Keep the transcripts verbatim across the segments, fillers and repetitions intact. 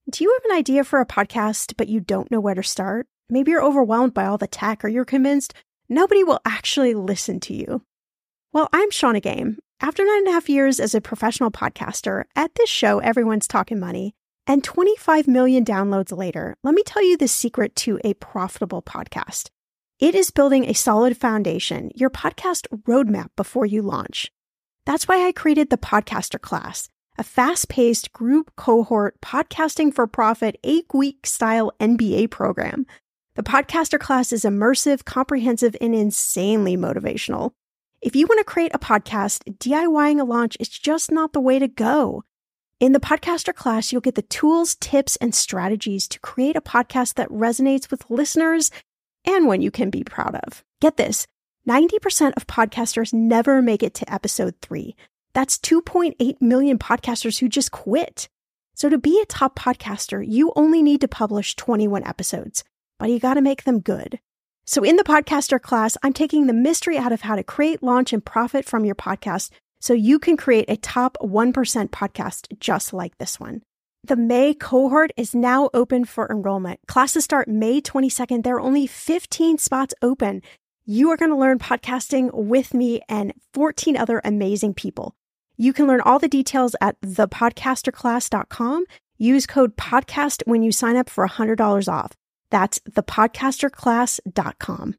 Do you have an idea for a podcast, but you don't know where to start? Maybe you're overwhelmed by all the tech, or you're convinced nobody will actually listen to you. Well, I'm Shannah Game. After nine and a half years as a professional podcaster, at this show, everyone's talking money, and twenty-five million downloads later, let me tell you the secret to a profitable podcast. It is building a solid foundation, your podcast roadmap before you launch. That's why I created the Podcaster Class, a fast-paced group cohort podcasting for profit eight-week style M B A program. The Podcaster Class is immersive, comprehensive, and insanely motivational. If you want to create a podcast, DIYing a launch is just not the way to go. In the Podcaster Class, you'll get the tools, tips, and strategies to create a podcast that resonates with listeners and one you can be proud of. Get this, ninety percent of podcasters never make it to episode three. That's two point eight million podcasters who just quit. So to be a top podcaster, you only need to publish twenty-one episodes, but you got to make them good. So in the Podcaster Class, I'm taking the mystery out of how to create, launch, and profit from your podcast so you can create a top one percent podcast just like this one. The May cohort is now open for enrollment. Classes start May twenty-second. There are only fifteen spots open. You are going to learn podcasting with me and fourteen other amazing people. You can learn all the details at the podcaster class dot com. Use code PODCAST when you sign up for one hundred dollars off. That's the podcaster class dot com.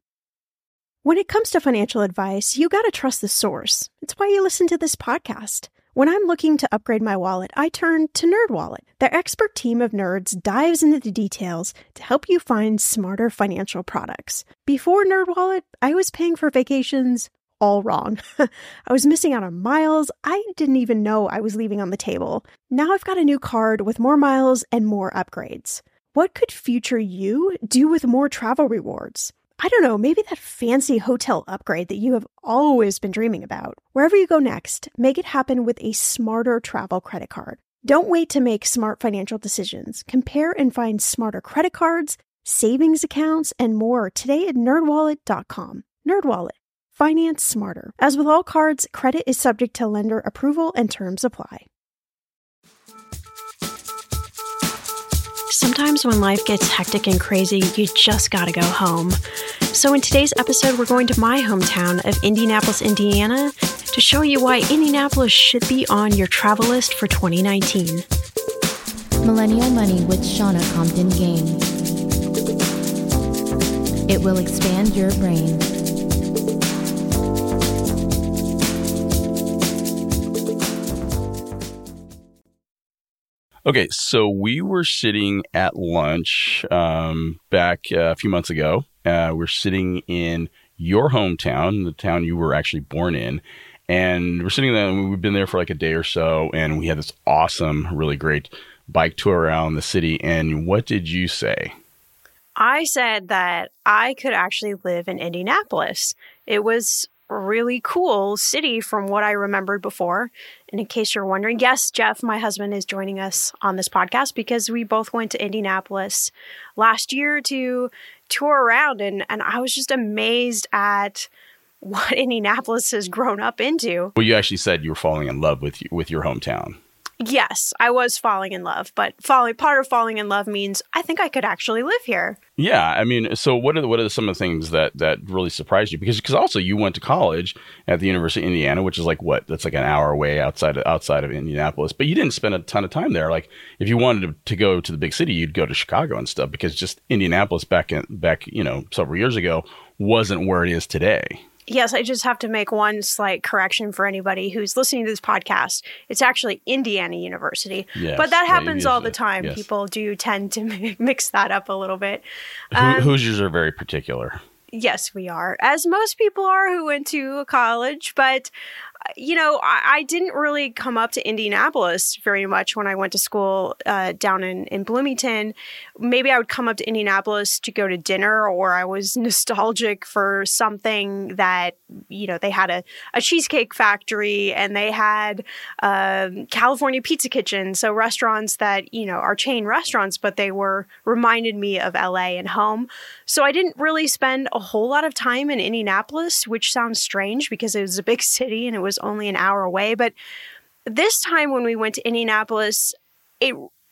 When it comes to financial advice, you got to trust the source. It's why you listen to this podcast. When I'm looking to upgrade my wallet, I turn to NerdWallet. Their expert team of nerds dives into the details to help you find smarter financial products. Before NerdWallet, I was paying for vacations all wrong. I was missing out on miles I didn't even know I was leaving on the table. Now I've got a new card with more miles and more upgrades. What could future you do with more travel rewards? I don't know, maybe that fancy hotel upgrade that you have always been dreaming about. Wherever you go next, make it happen with a smarter travel credit card. Don't wait to make smart financial decisions. Compare and find smarter credit cards, savings accounts, and more today at nerd wallet dot com. NerdWallet. Finance smarter. As with all cards, credit is subject to lender approval and terms apply. Sometimes when life gets hectic and crazy, you just gotta go home. So in today's episode, we're going to my hometown of Indianapolis, Indiana, to show you why Indianapolis should be on your travel list for twenty nineteen. Millennial Money with Shannah Compton Game. It will expand your brain. Okay, so we were sitting at lunch um, back uh, a few months ago. Uh, we're sitting in your hometown, the town you were actually born in. And we're sitting there, and we've been there for like a day or so. And we had this awesome, really great bike tour around the city. And what did you say? I said that I could actually live in Indianapolis. It was a really cool city from what I remembered before. And in case you're wondering, yes, Jeff, my husband, is joining us on this podcast because we both went to Indianapolis last year to tour around. And, and I was just amazed at what Indianapolis has grown up into. Well, you actually said you were falling in love with you, with your hometown. Yes, I was falling in love, but falling part of falling in love means I think I could actually live here. Yeah, I mean, so what are the, what are some of the things that, that really surprised you? Because because also you went to college at the University of Indiana, which is like what? That's like an hour away outside of, outside of Indianapolis. But you didn't spend a ton of time there. Like if you wanted to, to go to the big city, you'd go to Chicago and stuff. Because just Indianapolis back in, back you know several years ago wasn't where it is today. Yes, I just have to make one slight correction for anybody who's listening to this podcast. It's actually Indiana University, yes, but that happens yeah, all the time. Yes. People do tend to mix that up a little bit. Um, Hoosiers are very particular. Yes, we are, as most people are who went to college, but you know, I, I didn't really come up to Indianapolis very much when I went to school uh, down in, in Bloomington. Maybe I would come up to Indianapolis to go to dinner, or I was nostalgic for something that, you know, they had a, a cheesecake factory and they had um, California Pizza Kitchen. So restaurants that, you know, are chain restaurants, but they were reminded me of L A and home. So I didn't really spend a whole lot of time in Indianapolis, which sounds strange because it was a big city and it was only an hour away. But this time when we went to Indianapolis, it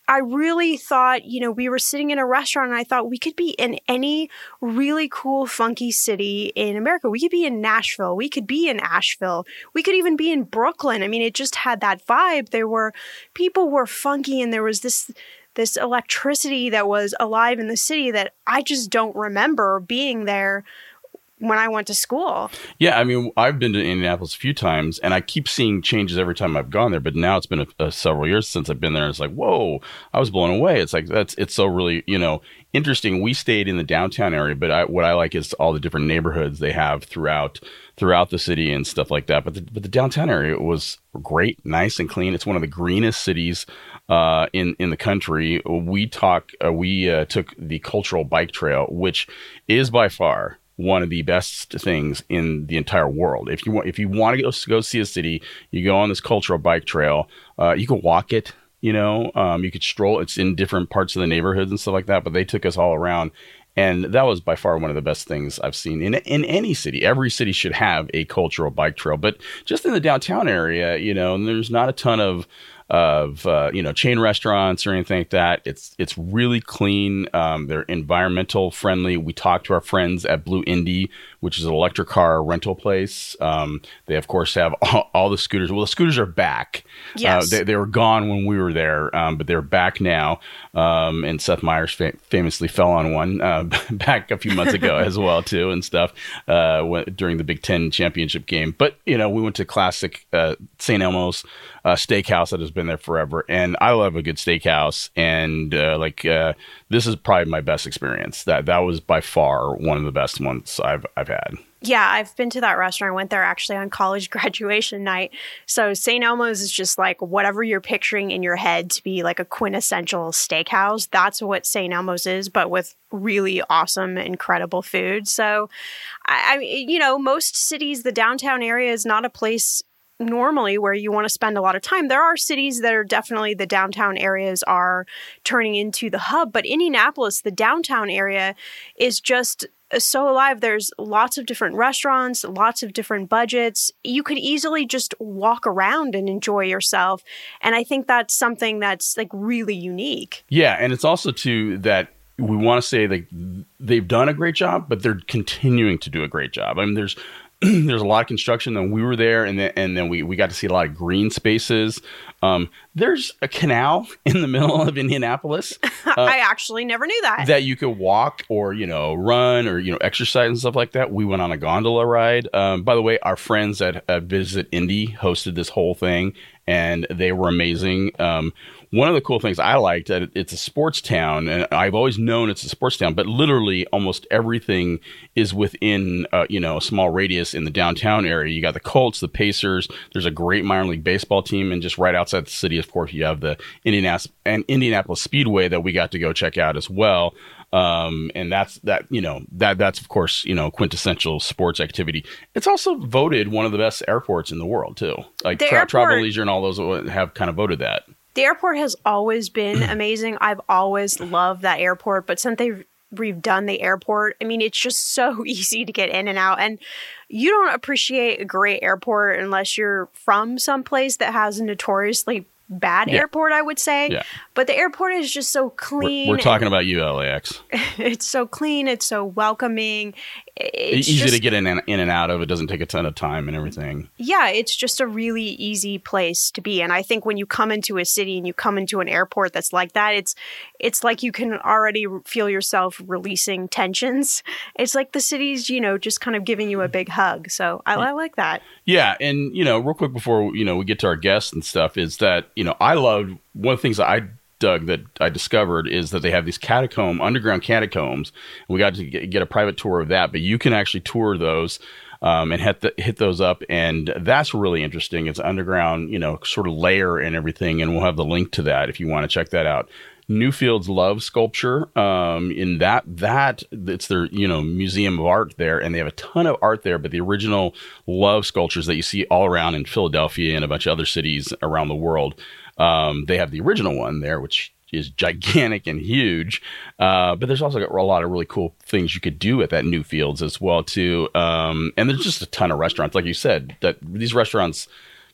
I really thought, you know, we were sitting in a restaurant and I thought we could be in any really cool, funky city in America. We could be in Nashville. We could be in Asheville. We could even be in Brooklyn. I mean, it just had that vibe. There were, people were funky and there was this, this electricity that was alive in the city that I just don't remember being there when I went to school. Yeah, I mean, I've been to Indianapolis a few times, and I keep seeing changes every time I've gone there. But now it's been a, a several years since I've been there. And it's like, whoa, I was blown away. It's like that's it's so really, you know, interesting. We stayed in the downtown area, but I, what I like is all the different neighborhoods they have throughout throughout the city and stuff like that. But the, but the downtown area was great, nice and clean. It's one of the greenest cities uh, in in the country. We talk uh, we uh, took the Cultural Bike Trail, which is by far one of the best things in the entire world. If you want, if you want to go, go see a city, you go on this cultural bike trail. Uh, you can walk it, you know, um, you could stroll. It's in different parts of the neighborhoods and stuff like that. But they took us all around, and that was by far one of the best things I've seen in in any city. Every city should have a cultural bike trail, but just in the downtown area, you know, and there's not a ton of of uh, you know, chain restaurants or anything like that. It's it's really clean. Um, they're environmental friendly. We talked to our friends at Blue Indy, which is an electric car rental place. Um, they of course have all, all the scooters. Well, the scooters are back. Yes, uh, they, they were gone when we were there, um, but they're back now. Um, and Seth Meyers fa- famously fell on one uh, back a few months ago as well too, and stuff uh, when, during the Big Ten championship game. But you know, we went to classic uh, Saint Elmo's uh, Steakhouse that has been there forever, and I love a good steakhouse. And uh, like uh, this is probably my best experience. That that was by far one of the best ones I've I've had. Yeah, I've been to that restaurant. I went there actually on college graduation night. So Saint Elmo's is just like whatever you're picturing in your head to be like a quintessential steakhouse. That's what Saint Elmo's is, but with really awesome, incredible food. So, I, I mean, you know, most cities, the downtown area is not a place normally where you want to spend a lot of time. There are cities that are definitely, the downtown areas are turning into the hub, but Indianapolis, the downtown area is just so alive. There's lots of different restaurants, lots of different budgets. You could easily just walk around and enjoy yourself. And I think that's something that's like really unique. Yeah. And it's also too that we want to say that they've done a great job, but they're continuing to do a great job. I mean, there's there's a lot of construction. Then we were there, and then and then we, we got to see a lot of green spaces. Um, there's a canal in the middle of Indianapolis. Uh, I actually never knew that. That you could walk or, you know, run or, you know, exercise and stuff like that. We went on a gondola ride. Um, by the way, our friends at uh, Visit Indy hosted this whole thing, and they were amazing. Um, one of the cool things I liked, that it's a sports town, and I've always known it's a sports town, but literally almost everything is within, uh, you know, a small radius in the downtown area. You got the Colts, the Pacers. There's a great minor league baseball team, and just right outside the city, of course, you have the Indianapolis and Indianapolis Speedway that we got to go check out as well. Um, and that's that, you know, that that's, of course, you know, quintessential sports activity. It's also voted one of the best airports in the world, too. Like tra- airport- Travel Leisure and all those have kind of voted that. The airport has always been amazing. I've always loved that airport, but since they've redone the airport, I mean, it's just so easy to get in and out. And you don't appreciate a great airport unless you're from someplace that has a notoriously bad yeah. airport, I would say. Yeah. But the airport is just so clean. We're, we're talking about you, L A X. It's so clean. It's so welcoming. It's easy just, to get in and, in and out of. It doesn't take a ton of time and everything. Yeah, it's just a really easy place to be. And I think when you come into a city and you come into an airport that's like that, it's it's like you can already feel yourself releasing tensions. It's like the city's, you know, just kind of giving you a big hug. So I, I like that. Yeah. And, you know, real quick before, you know, we get to our guests and stuff is that, you know, I loved one of the things that I Doug, that I discovered is that they have these catacomb, underground catacombs. We got to get, get a private tour of that, but you can actually tour those um, and hit the, hit those up, and that's really interesting. It's underground, you know, sort of layer and everything, and we'll have the link to that if you want to check that out. Newfield's Love Sculpture, um, in that that it's their, you know, museum of art there, and they have a ton of art there. But the original love sculptures that you see all around in Philadelphia and a bunch of other cities around the world. Um, they have the original one there, which is gigantic and huge. Uh, but there's also a lot of really cool things you could do at that Newfields as well, too. Um, and there's just a ton of restaurants. Like you said, that these restaurants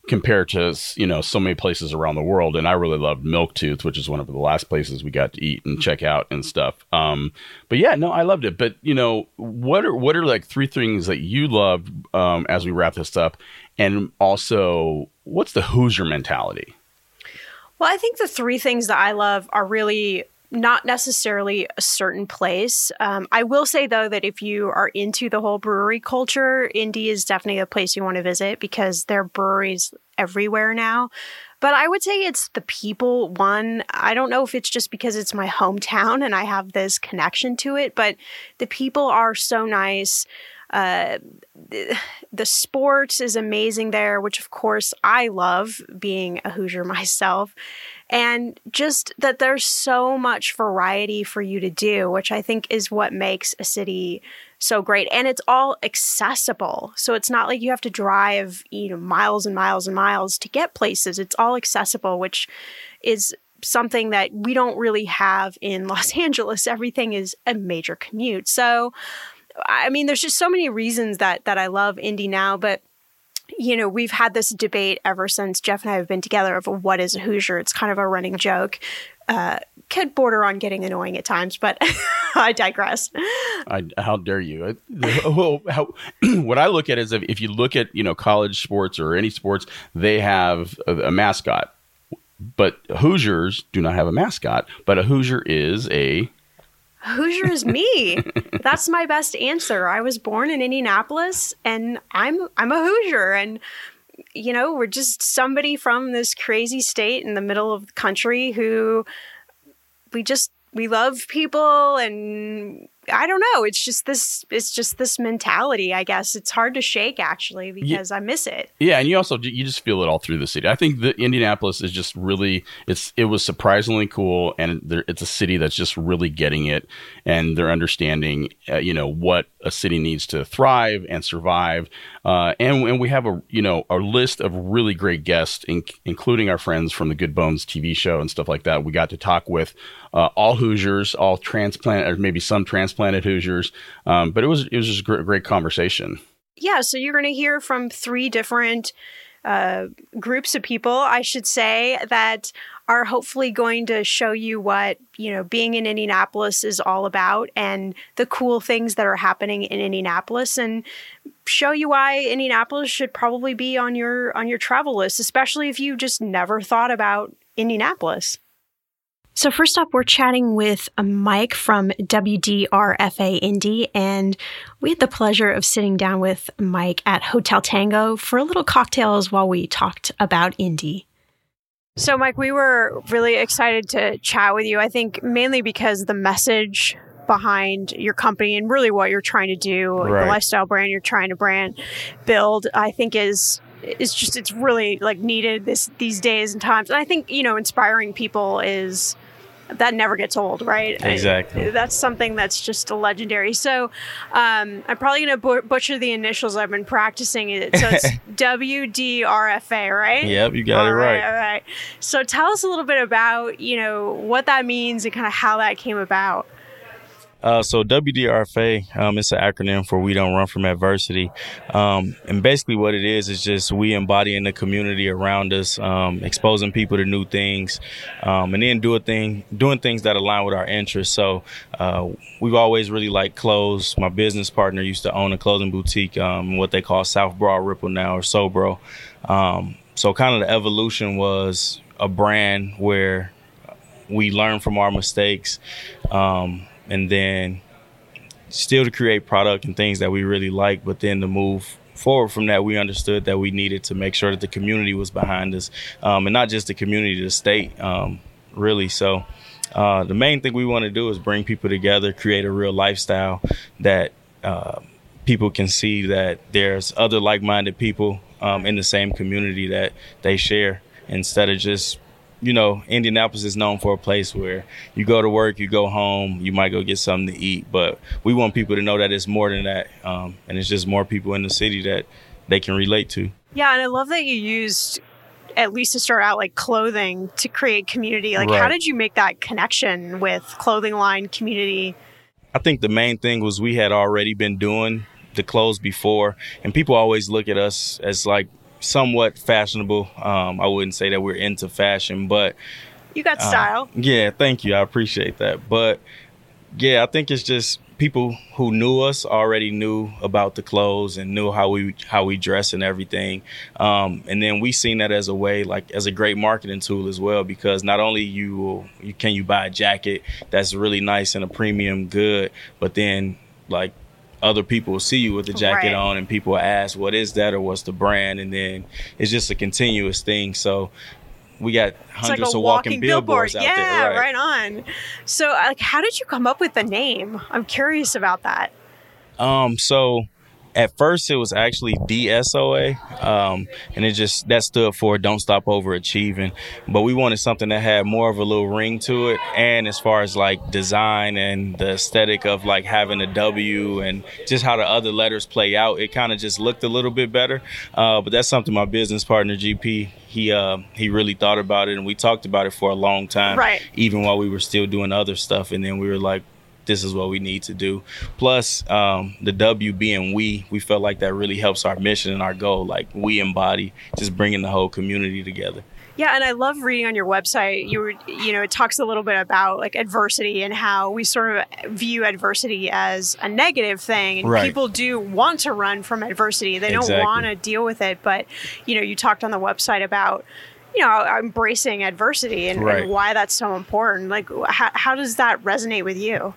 compared to, you know, so many places around the world. And I really loved Milktooth, which is one of the last places we got to eat and check out and stuff. Um, but yeah, no, I loved it. But, you know, what are what are like three things that you loved um, as we wrap this up? And also, what's the Hoosier mentality? Well, I think the three things that I love are really not necessarily a certain place. Um, I will say, though, that if you are into the whole brewery culture, Indy is definitely a place you want to visit because there are breweries everywhere now. But I would say it's the people. One, I don't know if it's just because it's my hometown and I have this connection to it, but the people are so nice. Uh, the, the sports is amazing there, which of course I love being a Hoosier myself. And just that there's so much variety for you to do, which I think is what makes a city so great. And it's all accessible. So it's not like you have to drive, you know, miles and miles and miles to get places. It's all accessible, which is something that we don't really have in Los Angeles. Everything is a major commute. So, I mean, there's just so many reasons that that I love Indy now, but you know, we've had this debate ever since Jeff and I have been together of what is a Hoosier. It's kind of a running joke. Uh, could border on getting annoying at times, but I digress. I, how dare you? How, how, what I look at is if, if you look at, you know, college sports or any sports, they have a, a mascot. But Hoosiers do not have a mascot. But a Hoosier is a... Hoosier is me. That's my best answer. I was born in Indianapolis and I'm I'm a Hoosier. And, you know, we're just somebody from this crazy state in the middle of the country who we just, we love people and I don't know. It's just this, it's just this mentality, I guess. It's hard to shake actually because yeah. I miss it. Yeah. And you also, you just feel it all through the city. I think the Indianapolis is just really, it's, it was surprisingly cool. And there, it's a city that's just really getting it and they're understanding, uh, you know, what a city needs to thrive and survive. Uh, and, and we have a, you know, a list of really great guests, in, including our friends from the Good Bones T V show and stuff like that. We got to talk with uh, all Hoosiers, all transplant, or maybe some transplanted Hoosiers. Um, but it was it was just a great, great conversation. Yeah, so you're going to hear from three different uh, groups of people, I should say, that are hopefully going to show you what, you know, being in Indianapolis is all about and the cool things that are happening in Indianapolis and show you why Indianapolis should probably be on your on your travel list, especially if you just never thought about Indianapolis. So first up, we're chatting with Mike from W D R F A Indy, and we had the pleasure of sitting down with Mike at Hotel Tango for a little cocktails while we talked about Indy. So Mike, we were really excited to chat with you, I think mainly because the message behind your company and really what you're trying to do, right. The lifestyle brand you're trying to brand build, I think is is just, it's really like needed this these days and times. And I think, you know, inspiring people is, that never gets old, right? Exactly. I, that's something that's just a legendary. So um, I'm probably going to bu- butcher the initials. I've been practicing it. So it's W D R F A, right? Yep, you got all it right. right. All right. So tell us a little bit about, you know, what that means and kind of how that came about. Uh, so W D R F A, um, it's an acronym for We Don't Run From Adversity. Um, and basically what it is, is just we embodying the community around us, um, exposing people to new things, um, and then do a thing, doing things that align with our interests. So uh, we've always really liked clothes. My business partner used to own a clothing boutique, um, what they call South Broad Ripple now, or Sobro. Um, so kind of the evolution was a brand where we learn from our mistakes, um, and then still to create product and things that we really like, but then to move forward from that, we understood that we needed to make sure that the community was behind us, um, and not just the community, the state, um, really. So uh, the main thing we want to do is bring people together, create a real lifestyle that uh, people can see that there's other like-minded people um, in the same community that they share, instead of just, you know, Indianapolis is known for a place where you go to work, you go home, you might go get something to eat. But we want people to know that it's more than that. Um, and it's just more people in the city that they can relate to. Yeah, and I love that you used, at least to start out, like clothing to create community. Like, right. How did you make that connection with clothing line community? I think the main thing was we had already been doing the clothes before. And people always look at us as like somewhat fashionable. Um, I wouldn't say that we're into fashion, but you got style. Uh, yeah, thank you. I appreciate that. But yeah, I think it's just people who knew us already knew about the clothes and knew how we how we dress and everything. Um, and then we seen that as a way, like as a great marketing tool as well, because not only you, will, you can you buy a jacket that's really nice and a premium good, but then like other people will see you with the jacket right. on and people will ask, what is that or what's the brand? And then it's just a continuous thing. So we got hundreds like a of walking, walking billboards billboard. out yeah, there. Right. right on. So, like, how did you come up with the name? I'm curious about that. Um, so at first it was actually D S O A, um, and it just, that stood for Don't Stop Overachieving. But we wanted something that had more of a little ring to it. And as far as like design and the aesthetic of like having a W and just how the other letters play out, it kind of just looked a little bit better. Uh, but that's something my business partner, G P, he uh, he really thought about it, and we talked about it for a long time, right. even while we were still doing other stuff. And then we were like, this is what we need to do. Plus, um, the W being we, we felt like that really helps our mission and our goal. Like we embody just bringing the whole community together. Yeah, and I love reading on your website. You were, you know, it talks a little bit about like adversity and how we sort of view adversity as a negative thing. And right. people do want to run from adversity. They don't exactly. want to deal with it. But, you know, you talked on the website about, you know, embracing adversity and, right. and why that's so important. Like, how, how does that resonate with you?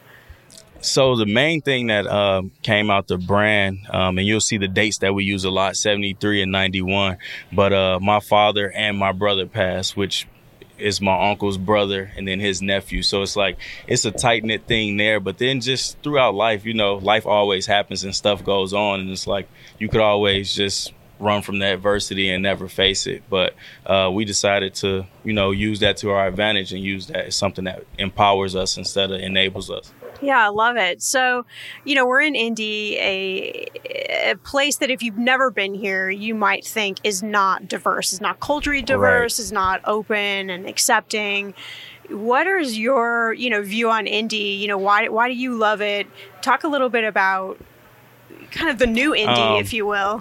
So the main thing that uh, came out the brand, um, and you'll see the dates that we use a lot, seventy-three and ninety-one. But uh, my father and my brother passed, which is my uncle's brother and then his nephew. So it's like it's a tight-knit thing there. But then just throughout life, you know, life always happens and stuff goes on. And it's like you could always just run from that adversity and never face it. But uh, we decided to, you know, use that to our advantage and use that as something that empowers us instead of enables us. Yeah, I love it. So, you know, we're in Indy, a, a place that if you've never been here, you might think is not diverse, is not culturally diverse, right. is not open and accepting. What is your, you know, view on Indy? You know, why why do you love it? Talk a little bit about kind of the new Indy, um, if you will.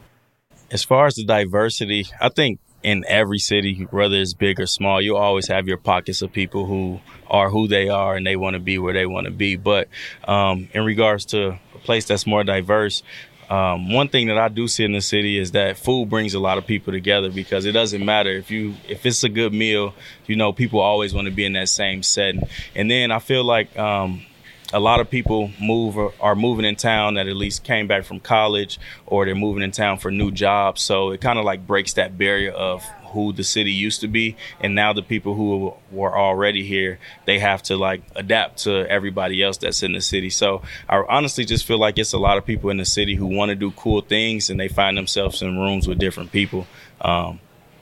As far as the diversity, I think in every city, whether it's big or small, you always have your pockets of people who are who they are and they want to be where they want to be. But um, in regards to a place that's more diverse, um, one thing that I do see in the city is that food brings a lot of people together, because it doesn't matter if you if it's a good meal, you know, people always want to be in that same setting. And then I feel like um, a lot of people move or are moving in town that at least came back from college, or they're moving in town for new jobs. So it kind of like breaks that barrier of who the city used to be. And now the people who were already here, they have to like adapt to everybody else that's in the city. So I honestly just feel like it's a lot of people in the city who want to do cool things, and they find themselves in rooms with different people. Um,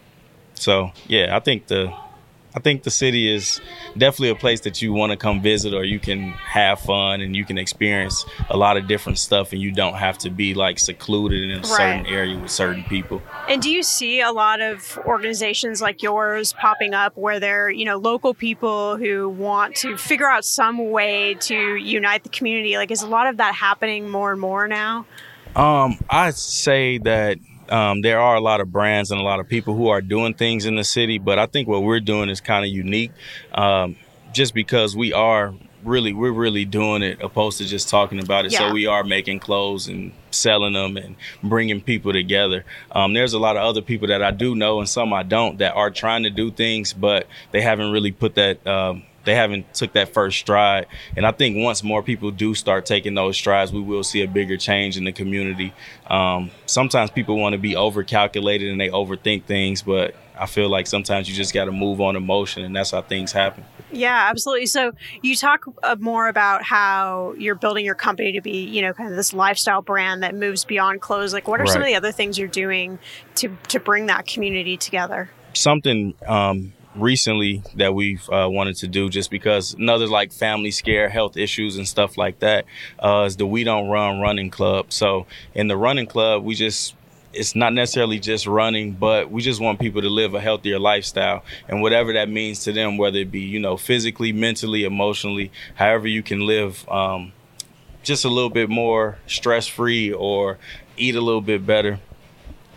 so, yeah, I think the I think the city is definitely a place that you want to come visit, or you can have fun and you can experience a lot of different stuff, and you don't have to be like secluded in a right. certain area with certain people. And do you see a lot of organizations like yours popping up where they're, you know, local people who want to figure out some way to unite the community? Like, is a lot of that happening more and more now? Um, I'd say that Um, there are a lot of brands and a lot of people who are doing things in the city, but I think what we're doing is kind of unique, um, just because we are really, we're really doing it opposed to just talking about it. Yeah. So we are making clothes and selling them and bringing people together. Um, there's a lot of other people that I do know and some I don't that are trying to do things, but they haven't really put that um, they haven't took that first stride. And I think once more people do start taking those strides, we will see a bigger change in the community. Um, sometimes people want to be over-calculated and they overthink things, but I feel like sometimes you just got to move on emotion, and that's how things happen. Yeah, absolutely. So you talk uh, more about how you're building your company to be, you know, kind of this lifestyle brand that moves beyond clothes. Like, what are right. some of the other things you're doing to, to bring that community together? Something um, recently that we've uh, wanted to do, just because another like family scare, health issues and stuff like that, uh, is the We Don't Run running club. So in the running club, we just it's not necessarily just running, but we just want people to live a healthier lifestyle, and whatever that means to them, whether it be, you know, physically, mentally, emotionally, however you can live um, just a little bit more stress-free or eat a little bit better.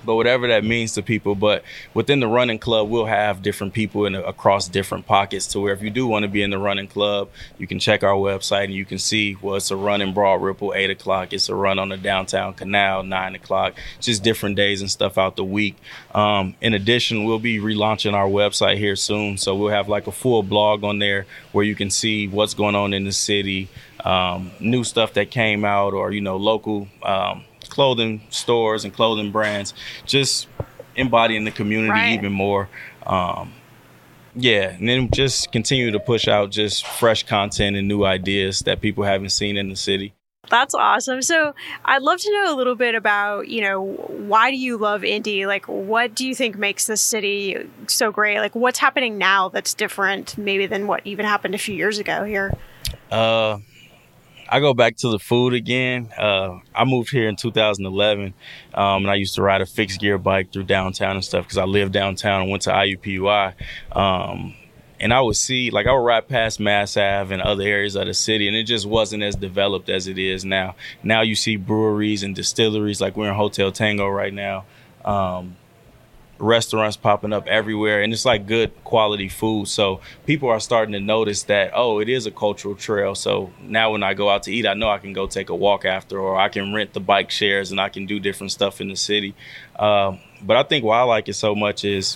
but whatever that means to people. But within the running club, we'll have different people in across different pockets to where if you do want to be in the running club, you can check our website and you can see, well, it's a run in Broad Ripple, eight o'clock. It's a run on the downtown canal, nine o'clock, just different days and stuff out the week. Um, in addition, we'll be relaunching our website here soon. So we'll have like a full blog on there where you can see what's going on in the city, um, new stuff that came out, or, you know, local um clothing stores and clothing brands, just embodying the community right. even more. Um, yeah, and then just continue to push out just fresh content and new ideas that people haven't seen in the city. That's awesome. So I'd love to know a little bit about, you know, why do you love Indy? Like, what do you think makes this city so great? Like, what's happening now that's different maybe than what even happened a few years ago here? Uh, I go back to the food again. Uh, I moved here in two thousand eleven, um, and I used to ride a fixed gear bike through downtown and stuff because I lived downtown and went to I U P U I. Um, and I would see, like, I would ride past Mass Ave and other areas of the city, and it just wasn't as developed as it is now. Now you see breweries and distilleries, like we're in Hotel Tango right now. Um, restaurants popping up everywhere, and it's like good quality food. So people are starting to notice that, oh, it is a cultural trail. So now when I go out to eat, I know I can go take a walk after, or I can rent the bike shares and I can do different stuff in the city. Um, but I think why I like it so much is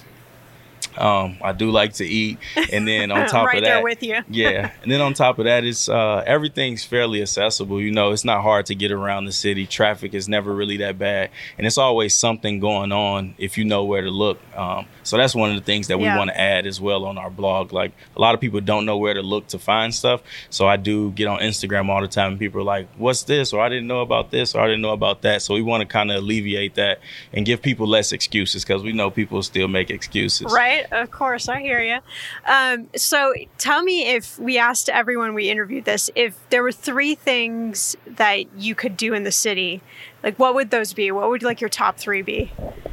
Um, I do like to eat, and then on top right of that, there with you. yeah, and then on top of that, it's uh, everything's fairly accessible. You know, it's not hard to get around the city. Traffic is never really that bad, and it's always something going on if you know where to look. Um, so that's one of the things that we yeah. want to add as well on our blog. Like, a lot of people don't know where to look to find stuff, so I do get on Instagram all the time, and people are like, "What's this?" or "I didn't know about this," or "I didn't know about that." So we want to kind of alleviate that and give people less excuses, because we know people still make excuses. Right. Of course, I hear you. Um, so tell me, if we asked everyone we interviewed this, if there were three things that you could do in the city, like, what would those be? What would, like, your top three be?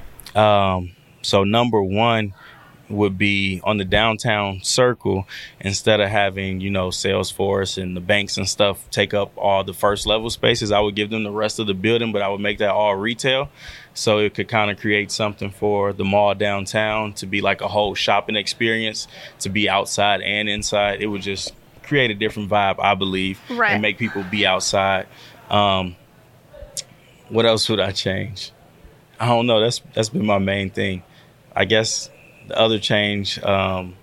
Um, so number one would be on the downtown circle, instead of having, you know, Salesforce and the banks and stuff take up all the first level spaces, I would give them the rest of the building, but I would make that all retail. So it could kind of create something for the mall downtown to be like a whole shopping experience, to be outside and inside. It would just create a different vibe, I believe, right. and make people be outside. Um, what else would I change? I don't know. That's that's been my main thing. I guess the other change, um,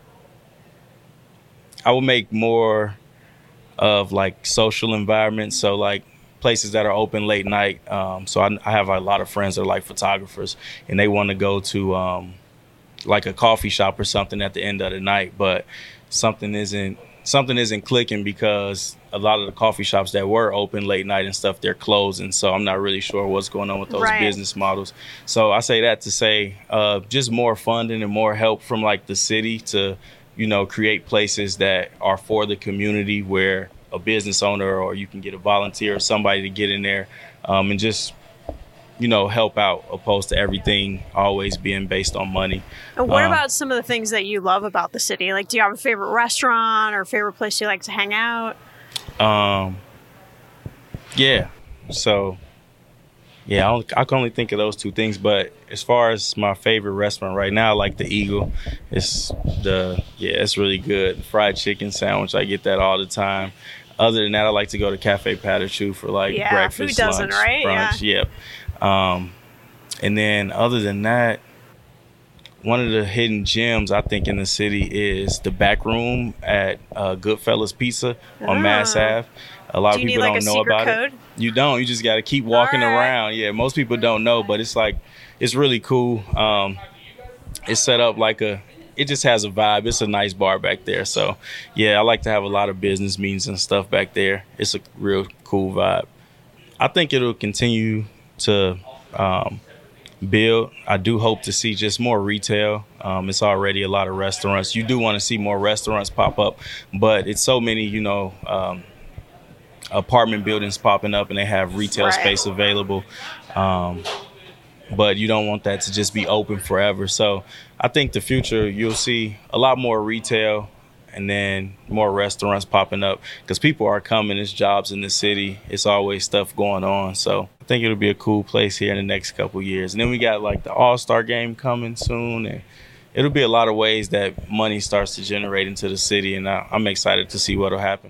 I would make more of like social environments. So like places that are open late night. Um, so I, I have a lot of friends that are like photographers, and they want to go to um, like a coffee shop or something at the end of the night, but something isn't something isn't clicking because a lot of the coffee shops that were open late night and stuff, they're closing. So I'm not really sure what's going on with those right. business models. So I say that to say uh, just more funding and more help from like the city to, you know, create places that are for the community, where a business owner, or you can get a volunteer or somebody to get in there um, and just, you know, help out, opposed to everything always being based on money. And what um, about some of the things that you love about the city? Like, do you have a favorite restaurant or favorite place you like to hang out? Um, yeah. So, yeah, I, only, I can only think of those two things. But as far as my favorite restaurant right now, I like the Eagle. It's the, yeah, it's really good. The fried chicken sandwich, I get that all the time. Other than that, I like to go to Cafe Pas de Choux for like yeah, breakfast, who doesn't, lunch, right? brunch. Yeah. Yep. Um, and then other than that, one of the hidden gems I think in the city is the back room at uh, Goodfellas Pizza on Ah. Mass Ave. A lot Do of you people need, like, don't a know secret about code? it. You don't. You just got to keep walking All right. around. Yeah, most people don't know, but it's like, it's really cool. Um, it's set up like a, it just has a vibe. It's a nice bar back there. So, yeah, I like to have a lot of business meetings and stuff back there. It's a real cool vibe. I think it'll continue to um, build. I do hope to see just more retail. Um, it's already a lot of restaurants. You do want to see more restaurants pop up, but it's so many, you know, um, apartment buildings popping up, and they have retail Right. space available. Um, but you don't want that to just be open forever. So I think the future, you'll see a lot more retail, and then more restaurants popping up because people are coming. There's jobs in the city. It's always stuff going on. So I think it'll be a cool place here in the next couple of years. And then we got like the All-Star game coming soon, and it'll be a lot of ways that money starts to generate into the city, and I, I'm excited to see what'll happen.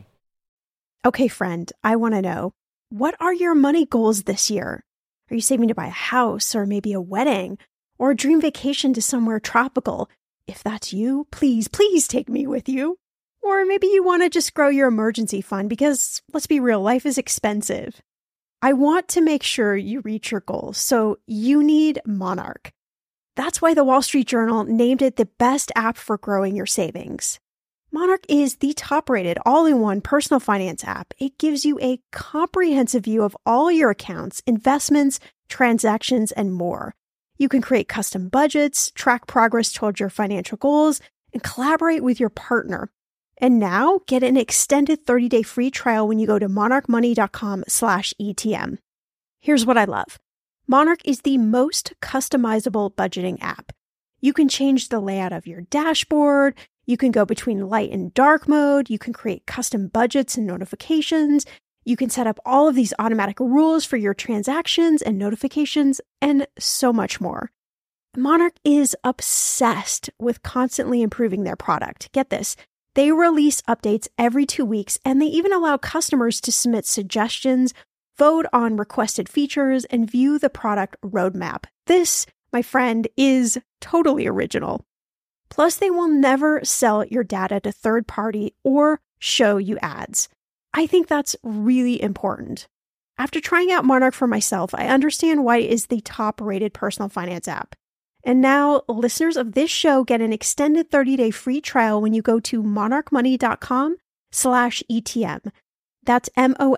Okay, friend, I want to know, what are your money goals this year? Are you saving to buy a house or maybe a wedding or a dream vacation to somewhere tropical? If that's you, please, please take me with you. Or maybe you want to just grow your emergency fund because, let's be real, life is expensive. I want to make sure you reach your goals, so you need Monarch. That's why the Wall Street Journal named it the best app for growing your savings. Monarch is the top-rated all-in-one personal finance app. It gives you a comprehensive view of all your accounts, investments, transactions, and more. You can create custom budgets, track progress toward your financial goals, and collaborate with your partner. And now, get an extended thirty-day free trial when you go to monarchmoney.com slash ETM. Here's what I love. Monarch is the most customizable budgeting app. You can change the layout of your dashboard. You can go between light and dark mode. You can create custom budgets and notifications. You can set up all of these automatic rules for your transactions and notifications, and so much more. Monarch is obsessed with constantly improving their product. Get this. They release updates every two weeks, and they even allow customers to submit suggestions, vote on requested features, and view the product roadmap. This, my friend, is totally original. Plus, they will never sell your data to third party or show you ads. I think that's really important. After trying out Monarch for myself, I understand why it is the top-rated personal finance app. And now, listeners of this show get an extended thirty-day free trial when you go to monarchmoney.com slash ETM. That's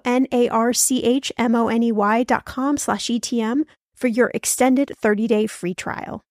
M-O-N-A-R-C-H-M-O-N-E-Y dot com slash ETM for your extended thirty-day free trial.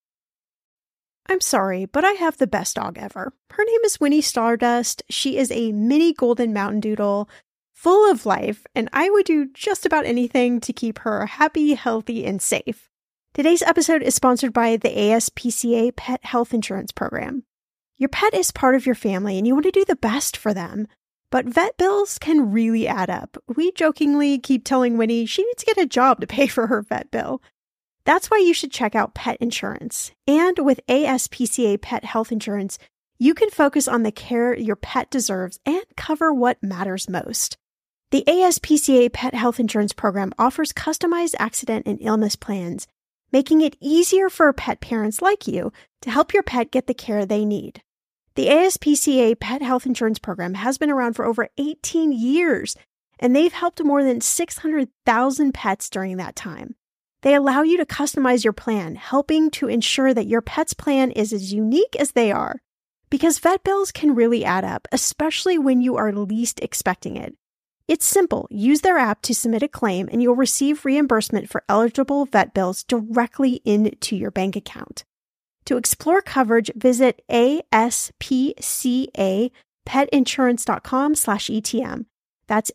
I'm sorry, but I have the best dog ever. Her name is Winnie Stardust. She is a mini golden mountain doodle, full of life, and I would do just about anything to keep her happy, healthy, and safe. Today's episode is sponsored by the A S P C A Pet Health Insurance Program. Your pet is part of your family, and you want to do the best for them. But vet bills can really add up. We jokingly keep telling Winnie she needs to get a job to pay for her vet bill. That's why you should check out pet insurance. And with A S P C A Pet Health Insurance, you can focus on the care your pet deserves and cover what matters most. The A S P C A Pet Health Insurance Program offers customized accident and illness plans, making it easier for pet parents like you to help your pet get the care they need. The A S P C A Pet Health Insurance Program has been around for over eighteen years, and they've helped more than six hundred thousand pets during that time. They allow you to customize your plan, helping to ensure that your pet's plan is as unique as they are. Because vet bills can really add up, especially when you are least expecting it. It's simple. Use their app to submit a claim, and you'll receive reimbursement for eligible vet bills directly into your bank account. To explore coverage, visit aspcapetinsurance.com slash ETM. That's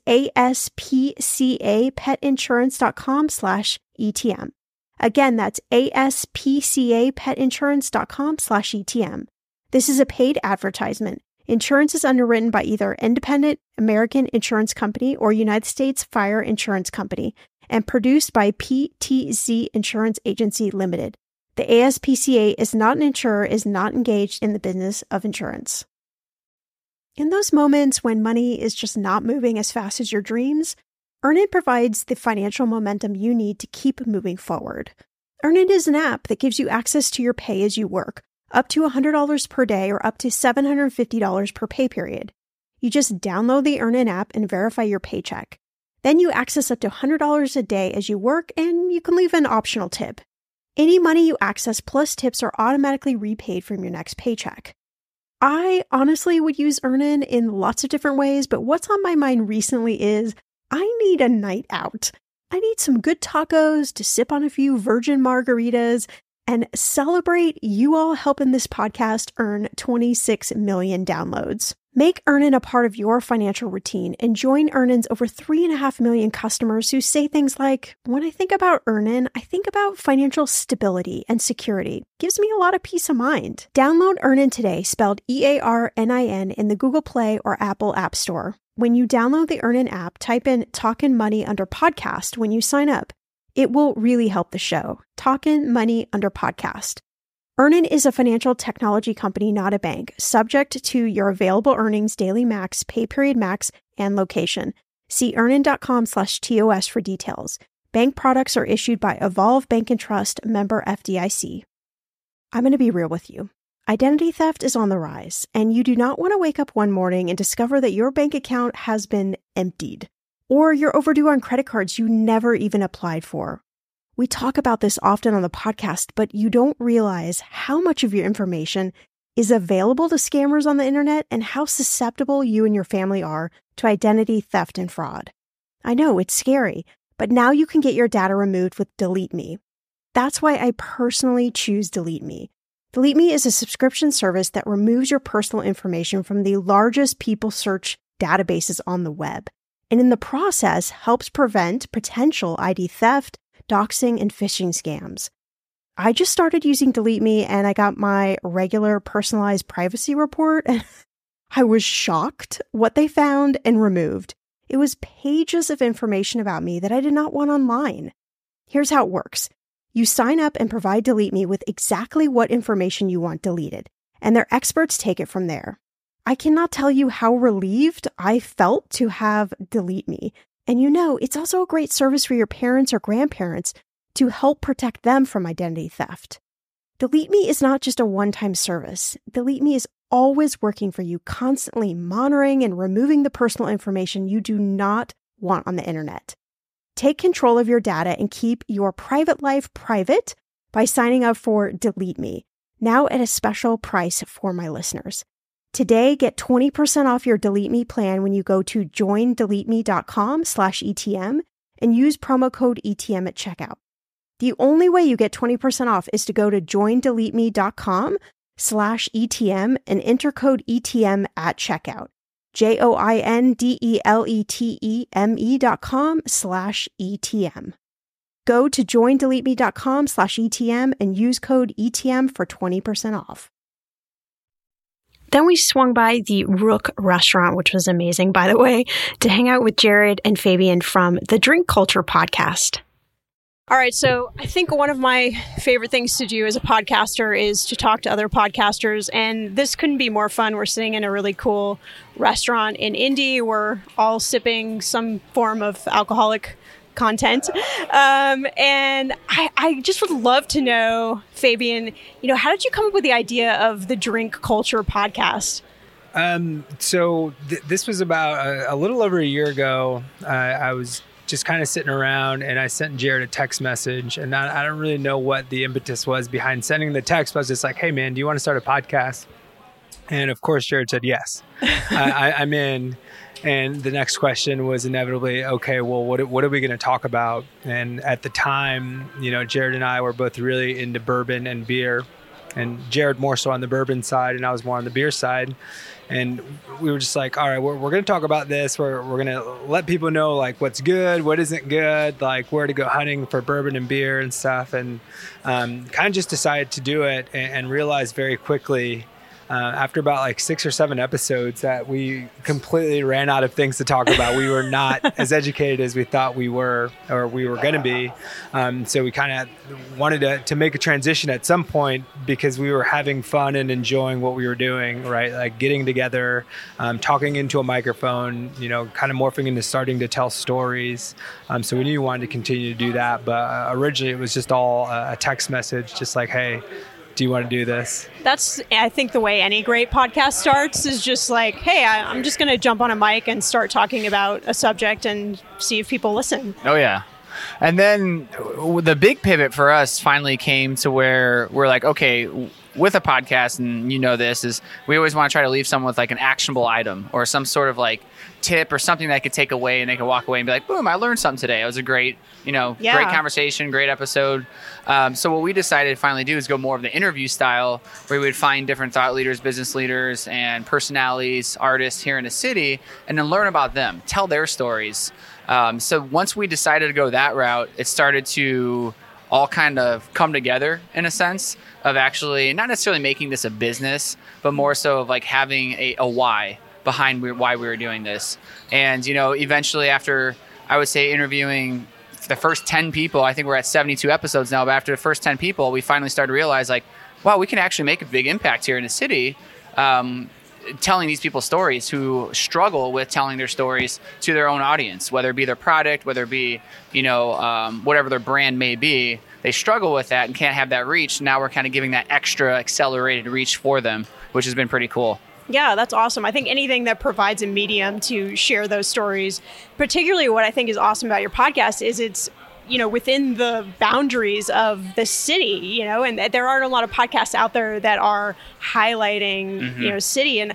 aspcapetinsurance.com slash ETM. Again, that's aspcapetinsurance.com slash ETM. This is a paid advertisement. Insurance is underwritten by either Independent American Insurance Company or United States Fire Insurance Company and produced by P T Z Insurance Agency Limited. The A S P C A is not an insurer, is not engaged in the business of insurance. In those moments when money is just not moving as fast as your dreams, Earnin provides the financial momentum you need to keep moving forward. Earnin is an app that gives you access to your pay as you work, up to one hundred dollars per day or up to seven hundred fifty dollars per pay period. You just download the Earnin app and verify your paycheck. Then you access up to one hundred dollars a day as you work, and you can leave an optional tip. Any money you access plus tips are automatically repaid from your next paycheck. I honestly would use Earnin in lots of different ways, but what's on my mind recently is I need a night out. I need some good tacos to sip on a few virgin margaritas and celebrate you all helping this podcast earn twenty-six million downloads. Make Earnin a part of your financial routine and join Earnin's over three and a half million customers who say things like, when I think about Earnin, I think about financial stability and security. Gives me a lot of peace of mind. Download Earnin today, spelled E A R N I N, in the Google Play or Apple App Store. When you download the Earnin app, type in Talkin' Money under podcast when you sign up. It will really help the show. Talkin' Money under podcast. Earnin is a financial technology company, not a bank, subject to your available earnings, daily max, pay period max, and location. See earnin.com slash TOS for details. Bank products are issued by Evolve Bank and Trust, member F D I C. I'm going to be real with you. Identity theft is on the rise, and you do not want to wake up one morning and discover that your bank account has been emptied, or you're overdue on credit cards you never even applied for. We talk about this often on the podcast, but you don't realize how much of your information is available to scammers on the internet and how susceptible you and your family are to identity theft and fraud. I know, it's scary, but now you can get your data removed with Delete Me. That's why I personally choose Delete Me. Delete Me is a subscription service that removes your personal information from the largest people search databases on the web, and in the process helps prevent potential I D theft, doxing, and phishing scams. I just started using Delete Me and I got my regular personalized privacy report and I was shocked what they found and removed. It was pages of information about me that I did not want online. Here's how it works. You sign up and provide Delete Me with exactly what information you want deleted, and their experts take it from there. I cannot tell you how relieved I felt to have Delete Me. And you know, it's also a great service for your parents or grandparents to help protect them from identity theft. Delete Me is not just a one-time service. Delete Me is always working for you, constantly monitoring and removing the personal information you do not want on the internet. Take control of your data and keep your private life private by signing up for Delete Me, now at a special price for my listeners. Today, get twenty percent off your Delete Me plan when you go to joindeleteme.com slash ETM and use promo code E T M at checkout. The only way you get twenty percent off is to go to joindeleteme.com slash ETM and enter code E T M at checkout. J-O-I-N-D-E-L-E-T-E-M-E dot com slash E-T-M. Go to joindeleteme.com slash E-T-M and use code E T M for twenty percent off. Then we swung by the Rook restaurant, which was amazing, by the way, to hang out with Jared and Fabian from the Drink Culture podcast. All right, so I think one of my favorite things to do as a podcaster is to talk to other podcasters, and this couldn't be more fun. We're sitting in a really cool restaurant in Indy. We're all sipping some form of alcoholic content. Um, and I, I just would love to know, Fabian, you know, how did you come up with the idea of the Drink Culture podcast? Um, so th- this was about a, a little over a year ago. Uh, I was just kind of sitting around and I sent Jared a text message, and I, I don't really know what the impetus was behind sending the text, but I was just like, hey man, do you want to start a podcast? And of course, Jared said, yes, I, I, I'm in. And the next question was inevitably, okay, well, what what are we going to talk about? And at the time, you know, Jared and I were both really into bourbon and beer, and Jared more so on the bourbon side, and I was more on the beer side. And we were just like, all right, we're, we're going to talk about this. We're we're going to let people know like what's good, what isn't good, like where to go hunting for bourbon and beer and stuff. And um, kind of just decided to do it and, and realized very quickly, Uh, after about like six or seven episodes, that we completely ran out of things to talk about. We were not as educated as we thought we were, or we were going to be. Um, so we kind of wanted to, to make a transition at some point because we were having fun and enjoying what we were doing, right? Like getting together, um, talking into a microphone, you know, kind of morphing into starting to tell stories. Um, so we knew we wanted to continue to do that. But uh, originally it was just all uh, a text message, just like, hey, do you want to do this? That's, I think, the way any great podcast starts is just like, hey, I, I'm just going to jump on a mic and start talking about a subject and see if people listen. Oh, yeah. And then the big pivot for us finally came to where we're like, okay, with a podcast, and you know this, is we always want to try to leave someone with like an actionable item or some sort of like tip or something that I could take away and they could walk away and be like, boom, I learned something today. It was a great, you know, Yeah. great conversation, great episode. Um, so what we decided to finally do is go more of the interview style, where we would find different thought leaders, business leaders, and personalities, artists here in the city, and then learn about them, tell their stories. Um, so once we decided to go that route, it started to all kind of come together in a sense of actually not necessarily making this a business, but more so of like having a, a why behind we, why we were doing this. And, you know, eventually after, I would say, interviewing the first ten people, I think we're at seventy-two episodes now, but after the first ten people, we finally started to realize like, wow, we can actually make a big impact here in the city, um, telling these people stories who struggle with telling their stories to their own audience, whether it be their product, whether it be, you know, um, whatever their brand may be. They struggle with that and can't have that reach. Now we're kind of giving that extra accelerated reach for them, which has been pretty cool. Yeah, that's awesome. I think anything that provides a medium to share those stories, particularly what I think is awesome about your podcast is it's, you know, within the boundaries of the city, you know, and there aren't a lot of podcasts out there that are highlighting, mm-hmm. you know, city. And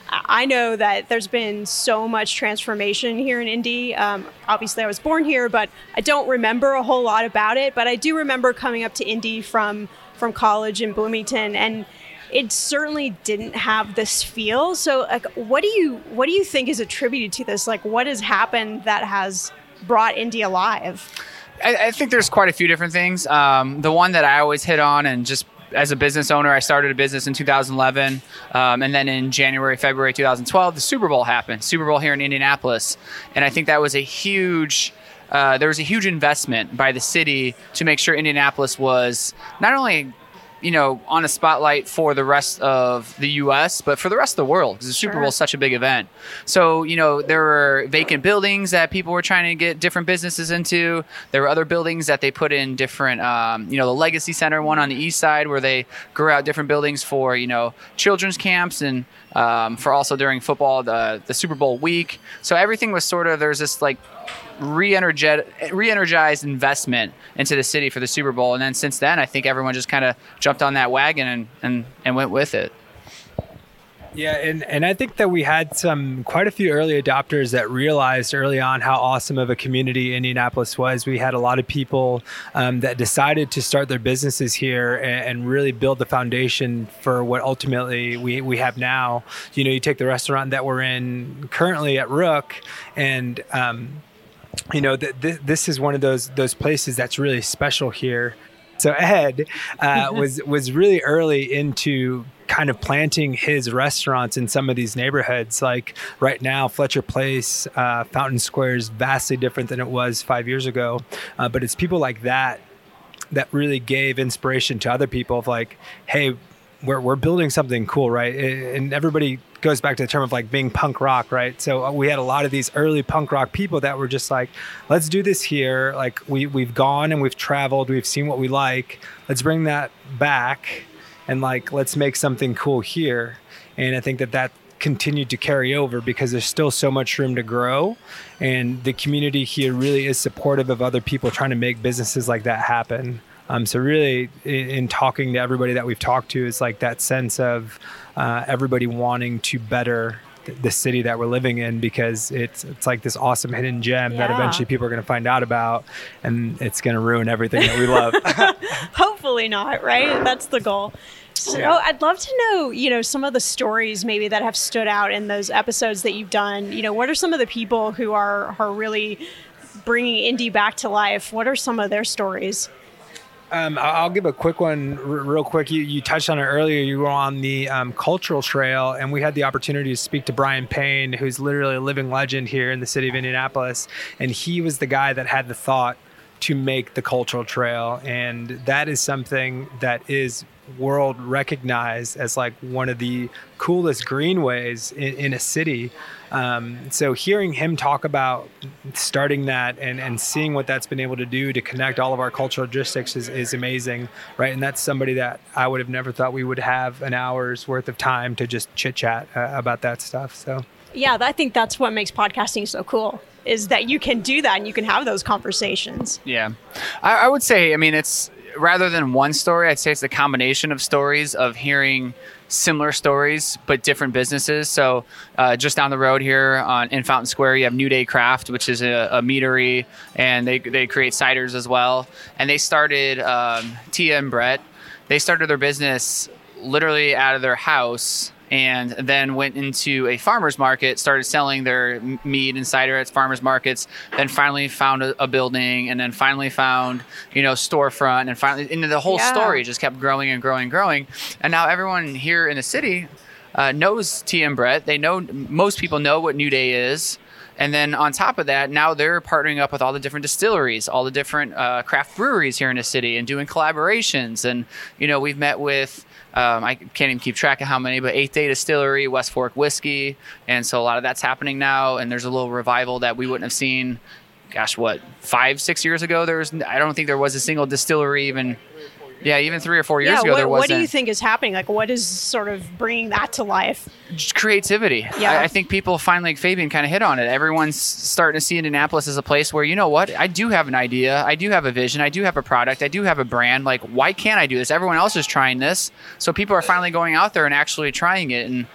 I know that there's been so much transformation here in Indy. Um, obviously, I was born here, but I don't remember a whole lot about it. But I do remember coming up to Indy from from college in Bloomington, and it certainly didn't have this feel. So, like, what do you what do you think is attributed to this? Like, what has happened that has brought Indy alive? I, I think there's quite a few different things. Um, the one that I always hit on, and just as a business owner, I started a business in two thousand eleven. Um, and then in January, February two thousand twelve, the Super Bowl happened. Super Bowl here in Indianapolis. And I think that was a huge, uh, there was a huge investment by the city to make sure Indianapolis was not only, you know, on a spotlight for the rest of the U S, but for the rest of the world, because the Super Sure. Bowl is such a big event. So, you know, there were vacant buildings that people were trying to get different businesses into. There were other buildings that they put in different, um, you know, the Legacy Center, one on the east side, where they grew out different buildings for, you know, children's camps and um, for also during football, the, the Super Bowl week. So everything was sort of, there's this like re-energized, re-energized investment into the city for the Super Bowl. And then since then, I think everyone just kind of jumped on that wagon and, and, and went with it. Yeah, and, and I think that we had some quite a few early adopters that realized early on how awesome of a community Indianapolis was. We had a lot of people um, that decided to start their businesses here and, and really build the foundation for what ultimately we, we have now. You know, you take the restaurant that we're in currently at Rook, and um, you know, th- th- this is one of those those places that's really special here. So Ed uh, was was really early into kind of planting his restaurants in some of these neighborhoods. Like right now, Fletcher Place, uh, Fountain Square is vastly different than it was five years ago. Uh, but it's people like that that really gave inspiration to other people of like, hey, we're we're building something cool, right? And everybody goes back to the term of like being punk rock, right? So we had a lot of these early punk rock people that were just like, let's do this here. Like we we've gone and we've traveled, we've seen what we like. Let's bring that back and like let's make something cool here. And I think that that continued to carry over because there's still so much room to grow, and the community here really is supportive of other people trying to make businesses like that happen. Um, so really, in, in talking to everybody that we've talked to, it's like that sense of uh, everybody wanting to better th- the city that we're living in, because it's it's like this awesome hidden gem Yeah. that eventually people are going to find out about, and it's going to ruin everything that we love. Hopefully not, right? That's the goal. So Yeah. I'd love to know, you know, some of the stories maybe that have stood out in those episodes that you've done. You know, what are some of the people who are are really bringing Indy back to life? What are some of their stories? Um, I- I'll give a quick one r- real quick. You, you touched on it earlier. You were on the um, cultural trail, and we had the opportunity to speak to Brian Payne, who's literally a living legend here in the city of Indianapolis. And he was the guy that had the thought to make the cultural trail. And that is something that is world recognized as like one of the coolest greenways in, in a city. Um, so hearing him talk about starting that and, and seeing what that's been able to do to connect all of our cultural districts is, is amazing, right? And that's somebody that I would have never thought we would have an hour's worth of time to just chit chat uh, about that stuff. So Yeah, I think that's what makes podcasting so cool, is that you can do that and you can have those conversations. Yeah. I, I would say, I mean, it's rather than one story, I'd say it's a combination of stories of hearing similar stories, but different businesses. So uh, just down the road here on in Fountain Square, you have New Day Craft, which is a, a meadery, and they they create ciders as well. And they started um, Tia and Brett. They started their business literally out of their house, and then went into a farmer's market, started selling their mead and cider at farmer's markets, then finally found a, a building, and then finally found, you know, storefront, and finally, and the whole Yeah. story just kept growing and growing and growing. And now everyone here in the city uh, knows Tia and Brett. They know, most people know what New Day is. And then on top of that, now they're partnering up with all the different distilleries, all the different uh, craft breweries here in the city, and doing collaborations. And, you know, we've met with, um, I can't even keep track of how many, but Eighth Day Distillery, West Fork Whiskey. And so a lot of that's happening now. And there's a little revival that we wouldn't have seen, gosh, what, five, six years ago? There was, I don't think there was a single distillery even. Yeah, even three or four years yeah, ago, what, there wasn't. what do you think is happening? Like, what is sort of bringing that to life? Just creativity. Yeah. I, I think people find, like Fabian kind of hit on it. Everyone's starting to see Indianapolis as a place where, you know what, I do have an idea. I do have a vision. I do have a product. I do have a brand. Like, why can't I do this? Everyone else is trying this. So people are finally going out there and actually trying it. And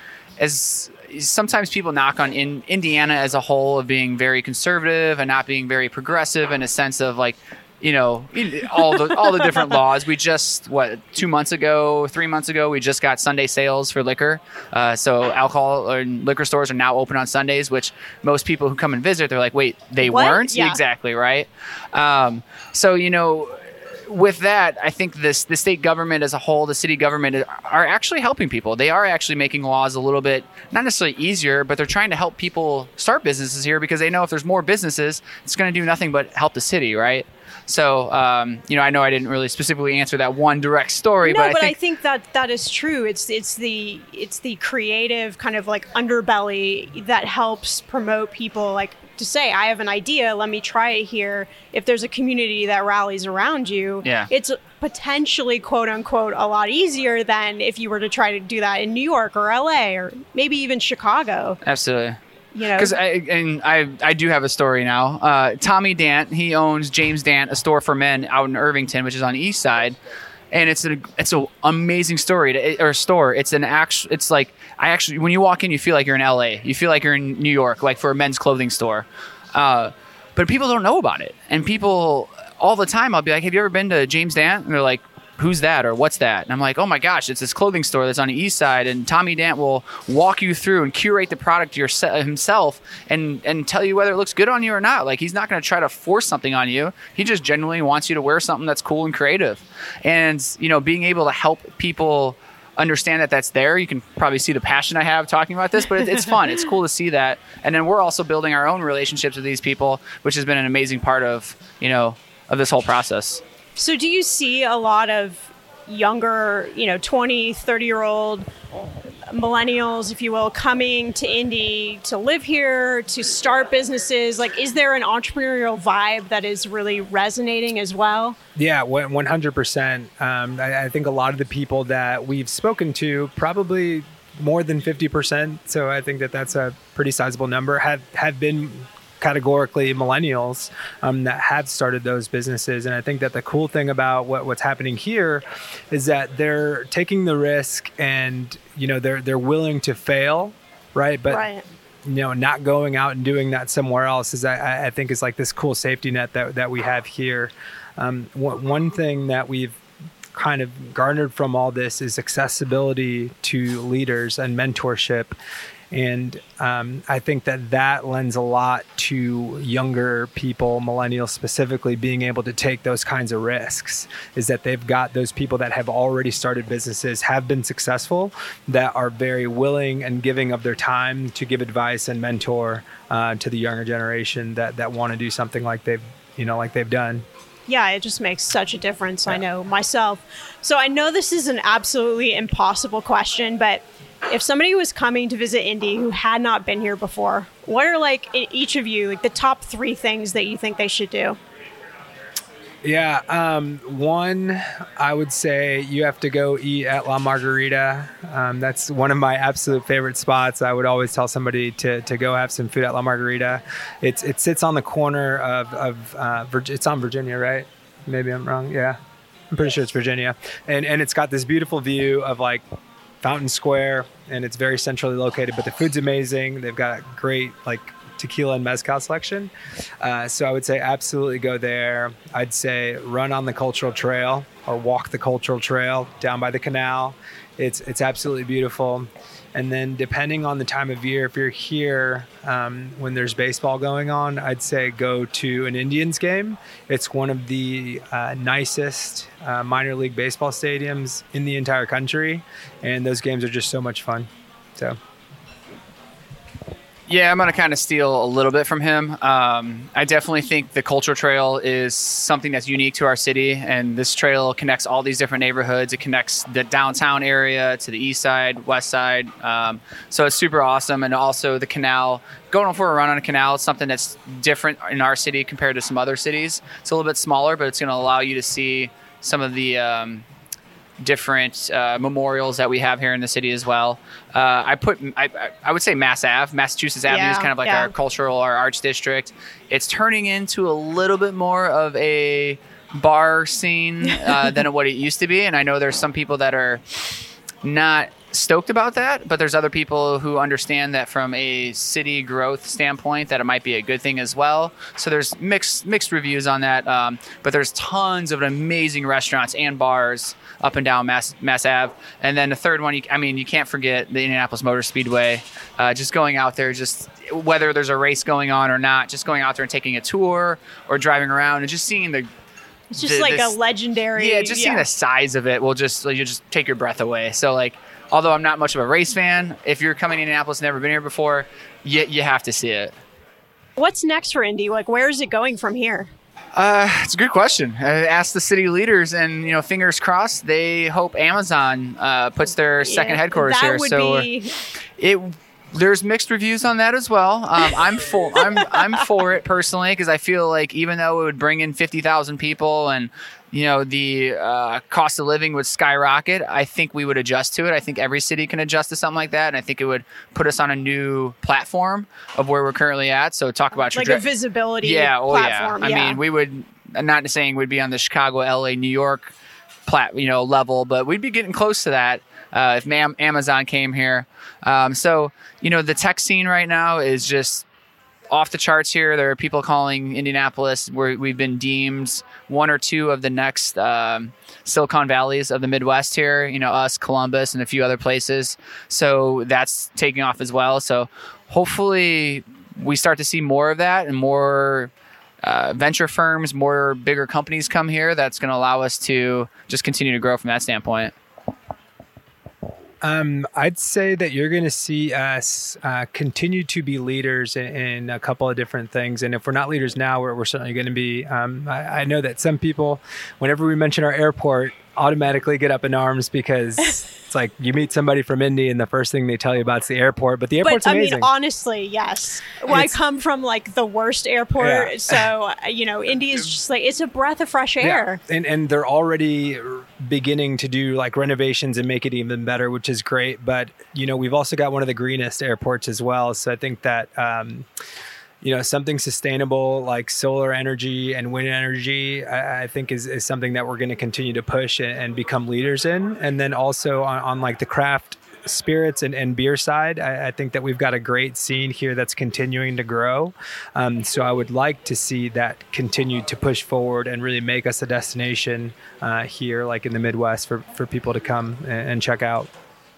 as sometimes people knock on in Indiana as a whole of being very conservative and not being very progressive in a sense of like, you know, all the all the different laws. We just, what, two months ago, three months ago, we just got Sunday sales for liquor. Uh, so alcohol and liquor stores are now open on Sundays, which most people who come and visit, they're like, wait, they What? weren't? Yeah. Exactly, right? Um, so, you know, with that, I think this the state government as a whole, the city government are actually helping people. They are actually making laws a little bit, not necessarily easier, but they're trying to help people start businesses here because they know if there's more businesses, it's going to do nothing but help the city, right? So, um, you know, I know I didn't really specifically answer that one direct story, No, but, but I I think, think that that is true. It's it's the it's the creative kind of like underbelly that helps promote people like to say, I have an idea, let me try it here. If there's a community that rallies around you, Yeah. it's potentially quote unquote a lot easier than if you were to try to do that in New York or L A or maybe even Chicago. absolutely. You know, Because I and I I do have a story now. Uh, Tommy Dant, he owns James Dant, a store for men out in Irvington, which is on the east side, and it's an it's an amazing story to, or store. It's an actual. It's like I actually when you walk in, you feel like you're in L A. You feel like you're in New York, like for a men's clothing store. Uh, but people don't know about it, and people all the time. I'll be like, "Have you ever been to James Dant?" And they're like, who's that or what's that? And I'm like, oh my gosh, it's this clothing store that's on the east side, and Tommy Dant will walk you through and curate the product yourse- himself and and tell you whether it looks good on you or not. Like, he's not going to try to force something on you. He just genuinely wants you to wear something that's cool and creative. And, you know, being able to help people understand that that's there, you can probably see the passion I have talking about this, but it, it's fun. It's cool to see that. And then we're also building our own relationships with these people, which has been an amazing part of, you know, of this whole process. so do you see a lot of younger, you know, twenty, thirty year old millennials, if you will, coming to Indy to live here, to start businesses? Like, is there an entrepreneurial vibe that is really resonating as well? Yeah, one hundred percent. Um, I, I think a lot of the people that we've spoken to, probably more than fifty percent, so I think that that's a pretty sizable number, have, have been categorically millennials um, that have started those businesses. And I think that the cool thing about what, what's happening here is that they're taking the risk and, you know, they're they're willing to fail, right? But Right. you know, not going out and doing that somewhere else is, I, I think, is like this cool safety net that that we have here. Um, one, one thing that we've kind of garnered from all this is accessibility to leaders and mentorship. And um, I think that that lends a lot to younger people, millennials specifically, being able to take those kinds of risks, is that they've got those people that have already started businesses, have been successful, that are very willing and giving of their time to give advice and mentor uh, to the younger generation that, that want to do something like they've, you know, like they've done. Yeah, it just makes such a difference. I know myself. So I know this is an absolutely impossible question, but if somebody was coming to visit Indy who had not been here before, what are, like, in each of you, like the top three things that you think they should do? Yeah, um, one, I would say you have to go eat at La Margarita. Um, that's one of my absolute favorite spots. I would always tell somebody to, to go have some food at La Margarita. It's it sits on the corner of, of uh, Virg- it's on Virginia, right? Maybe I'm wrong. Yeah. I'm pretty sure it's Virginia. And and it's got this beautiful view of like Fountain Square, and it's very centrally located, but the food's amazing. They've got great like tequila and mezcal selection. Uh, so I would say absolutely go there. I'd say run on the cultural trail or walk the cultural trail down by the canal. It's it's absolutely beautiful. And then depending on the time of year, if you're here um, when there's baseball going on, I'd say go to an Indians game. It's one of the uh, nicest uh, minor league baseball stadiums in the entire country. And those games are just so much fun. So. Yeah, I'm going to kind of steal a little bit from him. Um, I definitely think the cultural trail is something that's unique to our city, and this trail connects all these different neighborhoods. It connects the downtown area to the east side, west side. Um, so it's super awesome. And also the canal, going for a run on a canal is something that's different in our city compared to some other cities. It's a little bit smaller, but it's going to allow you to see some of the um, different uh, memorials that we have here in the city as well. Uh, I put, I, I would say Mass Ave, Massachusetts Avenue Yeah, is kind of like yeah. our cultural, our arts district. It's turning into a little bit more of a bar scene uh, than what it used to be. And I know there's some people that are not stoked about that, but there's other people who understand that from a city growth standpoint that it might be a good thing as well. So there's mixed mixed reviews on that, um, but there's tons of amazing restaurants and bars up and down Mass, Mass Ave. And then the third one, you, I mean, you can't forget the Indianapolis Motor Speedway. Uh, just going out there, just whether there's a race going on or not, just going out there and taking a tour or driving around and just seeing the It's just the- like this- a legendary. yeah, just seeing the size of it will just like, you just take your breath away. So like, although I'm not much of a race fan, if you're coming to Indianapolis, never been here before, you you have to see it. What's next for Indy? Like, where is it going from here? Uh, it's a good question. I asked the city leaders, and you know, fingers crossed, they hope Amazon uh, puts their second Yeah, headquarters that here. would so be... it. There's mixed reviews on that as well. Um, I'm for I'm I'm for it personally because I feel like even though it would bring in fifty thousand people and you know the uh, cost of living would skyrocket, I think we would adjust to it. I think every city can adjust to something like that, and I think it would put us on a new platform of where we're currently at. So talk about like traje- a visibility yeah, oh platform. yeah. I yeah. mean, we would. I'm not saying we'd be on the Chicago, L A, New York plat, you know, level, but we'd be getting close to that uh, if Mam- Amazon came here. Um, so, you know, the tech scene right now is just off the charts here. There are people calling Indianapolis where we've been deemed one or two of the next um, Silicon Valleys of the Midwest here, you know, us, Columbus, and a few other places. So that's taking off as well. So hopefully we start to see more of that and more uh, venture firms, more bigger companies come here. That's going to allow us to just continue to grow from that standpoint. Um, I'd say that you're going to see us uh, continue to be leaders in, in a couple of different things. And if we're not leaders now, we're, we're certainly going to be. Um, I, I know that some people, whenever we mention our airport, automatically get up in arms because it's like you meet somebody from Indy and the first thing they tell you about is the airport. But the airport's but, I amazing. mean, honestly, yes. Well, I It's- come from like the worst airport, Yeah. so uh, you know, Indy is just like it's a breath of fresh air. Yeah. And and they're already beginning to do like renovations and make it even better, which is great. But you know, we've also got one of the greenest airports as well. So I think that um, you know, something sustainable like solar energy and wind energy, I, I think is, is something that we're going to continue to push and, and become leaders in. And then also on, on like the craft spirits and, and beer side, I, I think that we've got a great scene here that's continuing to grow. Um, so I would like to see that continue to push forward and really make us a destination uh, here, like in the Midwest, for, for people to come and, and check out.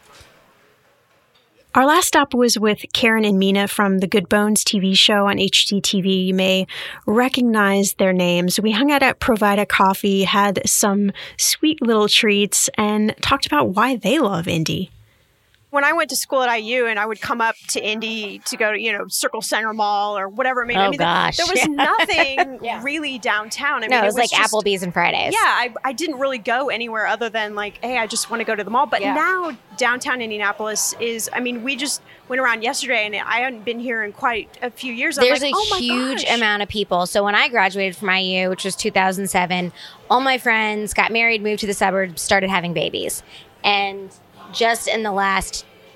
Our last stop was with Karen and Mina from the Good Bones T V show on H G T V. You may recognize their names. We hung out at Provida Coffee, had some sweet little treats, and talked about why they love Indy. When I went to school at I U and I would come up to Indy to go to, you know, Circle Center Mall or whatever it may be. Oh, I mean, there- gosh. there was Yeah. nothing Yeah. really downtown. I No, mean, it was, like just- Applebee's and Fridays. Yeah, I, I didn't really go anywhere other than like, hey, I just want to go to the mall. But Yeah. now downtown Indianapolis is, I mean, we just went around yesterday and I hadn't been here in quite a few years. I'm There's like, a oh my huge gosh. amount of people. So when I graduated from I U, which was two thousand seven, all my friends got married, moved to the suburbs, started having babies. And just in the last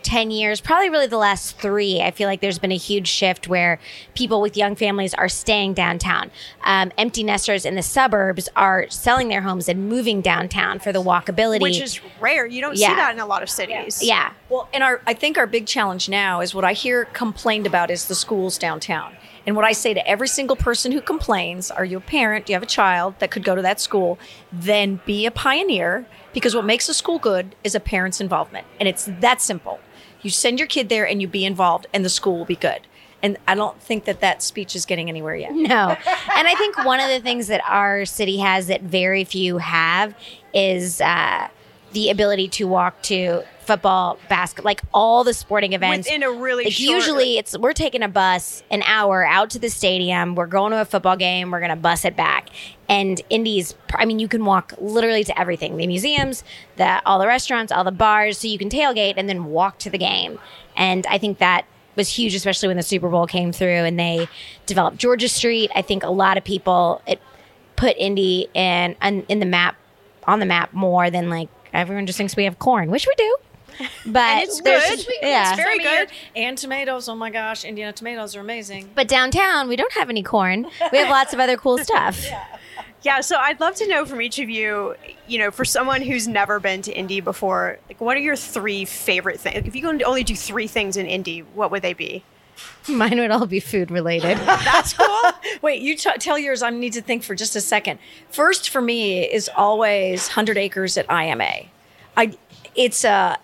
ten years, probably really the last three, I feel like there's been a huge shift where people with young families are staying downtown. Um, empty nesters in the suburbs are selling their homes and moving downtown for the walkability. Which is rare. You don't Yeah. see that in a lot of cities. yeah. Well, and our I think our big challenge now is what I hear complained about is the schools downtown. And what I say to every single person who complains, are you a parent? Do you have a child that could go to that school? Then be a pioneer, because what makes a school good is a parent's involvement. And it's that simple. You send your kid there and you be involved and the school will be good. And I don't think that that speech is getting anywhere yet. No. And I think one of the things that our city has that very few have is uh, the ability to walk to football, basketball, like all the sporting events. Within a really like short... usually it's we're taking a bus an hour out to the stadium. We're going to a football game. We're going to bus it back. And Indy's, I mean, you can walk literally to everything. The museums, the all the restaurants, all the bars. So you can tailgate and then walk to the game. And I think that was huge, especially when the Super Bowl came through and they developed Georgia Street. I think a lot of people, it put Indy in, in the map, on the map more than like everyone just thinks we have corn, which we do. But And it's there's- good. Yeah. It's very good. And tomatoes. Oh my gosh, Indiana tomatoes are amazing. But downtown, we don't have any corn. We have lots of other cool stuff. Yeah, so I'd love to know from each of you, you know, for someone who's never been to Indy before, like, what are your three favorite things? If you can only do three things in Indy, what would they be? Mine would all be food related. That's cool. Wait, you t- tell yours. I need to think for just a second. First for me is always one hundred acres at I M A. I, it's a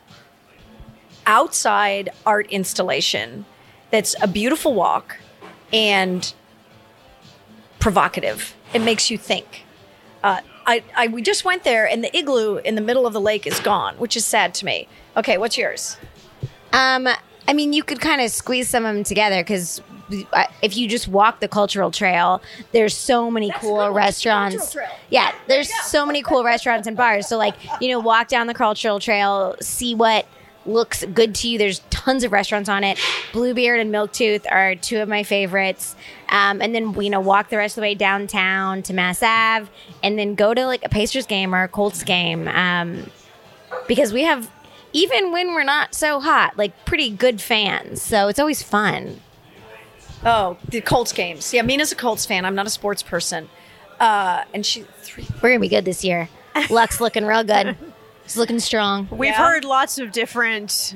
outside art installation that's a beautiful walk and provocative. It makes you think. Uh, I, I we just went there and the igloo in the middle of the lake is gone, which is sad to me. Okay, what's yours? Um, I mean, you could kind of squeeze some of them together because if you just walk the cultural trail, there's so many cool restaurants. Yeah, there's so many cool restaurants and bars. So, like, you know, walk down the cultural trail, see what looks good to you. There's tons of restaurants on it. Bluebeard and Milktooth are two of my favorites. Um, and then, you know, walk the rest of the way downtown to Mass Ave and then go to like a Pacers game or a Colts game. Um, because we have, even when we're not so hot, like pretty good fans. So it's always fun. Oh, the Colts games. Yeah, Mina's a Colts fan. I'm not a sports person. Uh, and she three. We're going to be good this year. Luck's looking real good. He's looking strong. We've Yeah. heard lots of different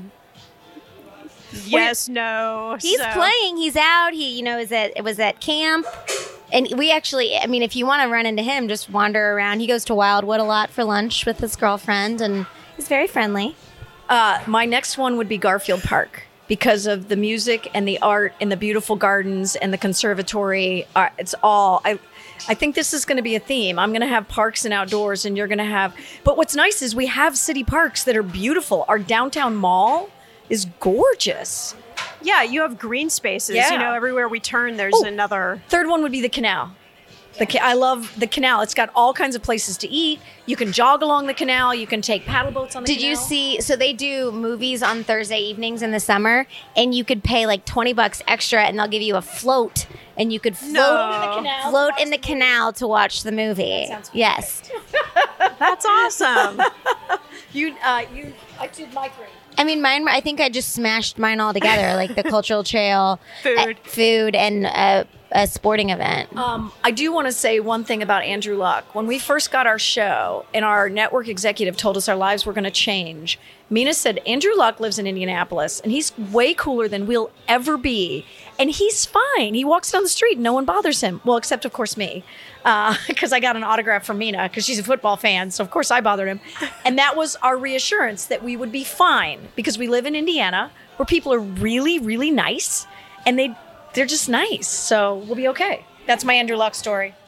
yes, no. He's so- playing. He's out. He, you know, is at it was at camp, and we actually. I mean, if you want to run into him, just wander around. He goes to Wildwood a lot for lunch with his girlfriend, and he's very friendly. Uh, my next one would be Garfield Park because of the music and the art and the beautiful gardens and the conservatory. Uh, it's all I. I think this is going to be a theme. I'm going to have parks and outdoors, and you're going to have. But what's nice is we have city parks that are beautiful. Our downtown mall is gorgeous. Yeah, you have green spaces. Yeah. You know, everywhere we turn, there's Oh. another. Third one would be the canal. The ca- I love the canal. It's got all kinds of places to eat. You can jog along the canal. You can take paddle boats on the Did canal. you see? So they do movies on Thursday evenings in the summer, and you could pay like twenty bucks extra, and they'll give you a float, and you could float No. in the canal? float in the canal to watch the movie. sounds Yes. That's awesome. You, uh, you, I did my three. I mean, mine. I think I just smashed mine all together, like the cultural trail, Food. uh, food, and a, a sporting event. Um, I do want to say one thing about Andrew Luck. When we first got our show and our network executive told us our lives were going to change, Mina said, Andrew Luck lives in Indianapolis and he's way cooler than we'll ever be. And he's fine. He walks down the street and no one bothers him. Well, except, of course, me. Because uh, I got an autograph from Mina because she's a football fan. So, of course, I bothered him. And that was our reassurance that we would be fine because we live in Indiana where people are really, really nice and they, they're just nice. So we'll be okay. That's my Andrew Luck story.